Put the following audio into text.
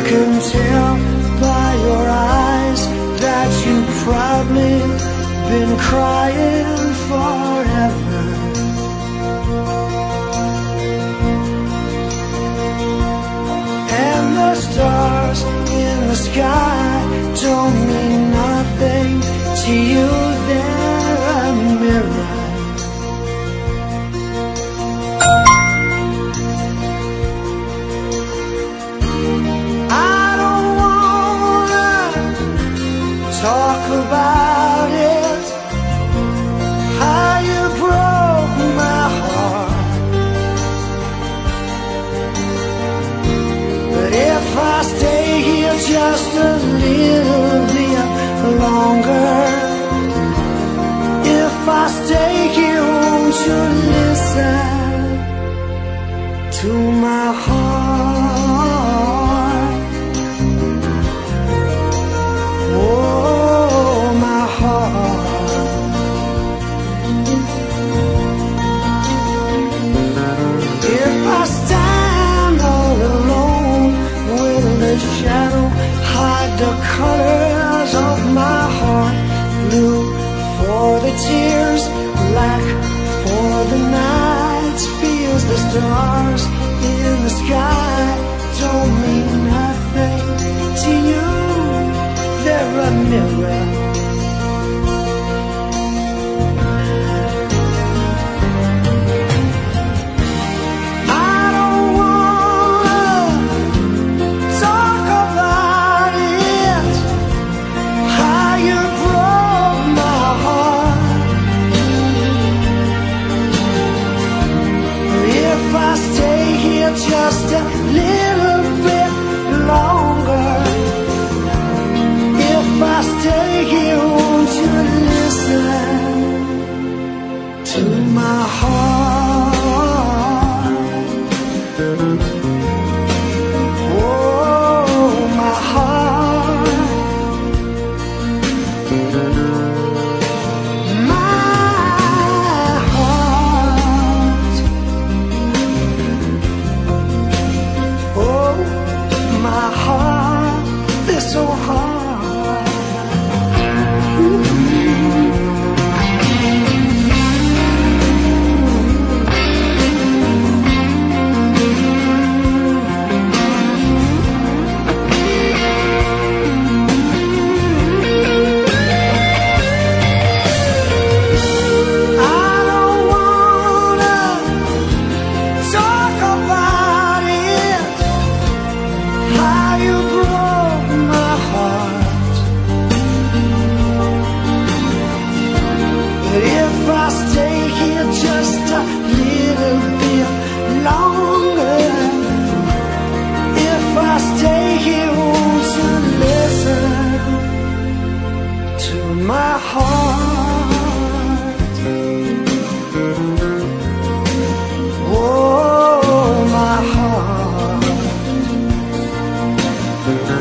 can tell by your eyes that you've probably been crying forever. And the stars in the sky don't mean nothing to you. They're a mirror. Talk about it, how you broke my heart. But if I stay here just a little bit longer, if I stay here, won't you listen to my heart? Shadow hide the colors of my heart. Blue for the tears, black for the nights. Feels the stars in the sky don't mean nothing to you. They're a mirror. Just a little bit longer. If I stay here, won't you listen to my heart? Oh, my heart. My heart is so hard. I don't wanna talk about it, how you broke my heart. But if I stay here just a little bit longer, if I stay here, won't you listen to my heart? Oh, my heart.